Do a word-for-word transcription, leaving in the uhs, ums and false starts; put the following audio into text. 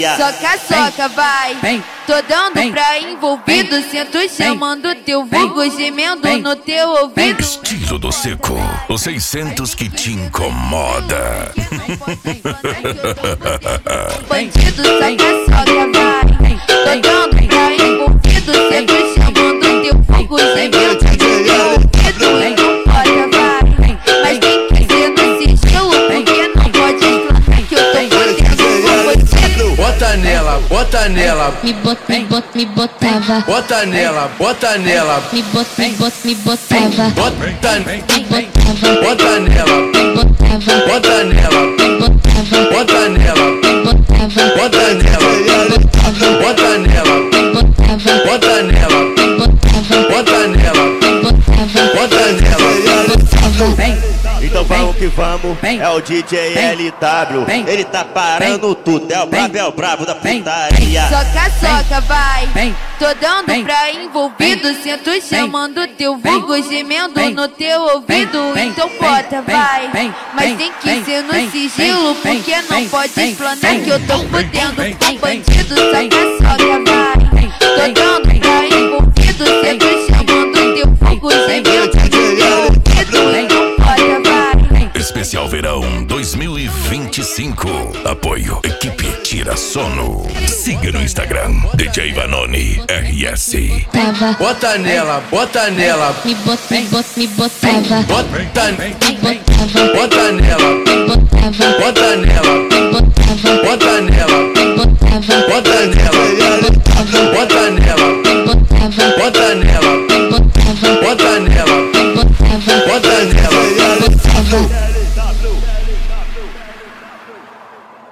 Soca, soca, vai. Tô dando pra envolvido. Sinto chamando teu vulgo, gemendo no teu ouvido. Estilo do Seco, os seiscentos que te incomoda. Bandido, soca, soca, vai. Tô dando pra envolvido. Sinto chamando teu vulgo, gemendo no teu ouvido. Então bota, vai. Mas tem que ser no sigilo, porque não pode explanar que eu tô fazendo com bandido. Bota nela, bota nela, Me bota, me bota, me botava. bota nela, bota nela, Me bota, me bota, me botava. bota, Me botava, bota nela, me botava, bota nela, me botava, bota nela, me botava, bota nela, bota nela, me botava, bota nela, me botava, bota nela, me botava, bota nela. me botava. Então vamos que vamos, é o D J L W. Ele tá parando tudo, é o brabo, é o brabo da putaria. Soca, soca, vai. Tô dando pra envolvido. Sinto chamando teu vulgo, gemendo no teu ouvido. Então bota, vai. Mas tem que ser no sigilo, porque não pode explanar que eu tô fudendo com bandido. Soca, soca, vai. Tô dando pra envolvido. Sinto chamando teu vulgo, gemendo no teu ouvido. Então bota, vai. Especial Verão dois mil e vinte e cinco. Apoio Equipe Tira Sono. Siga no Instagram D J Vanoni R S. Tava, Bota nela, bota nela, me bota, me bota, me botava. bota, Me botava, bota nela, me botava, bota nela, me botava,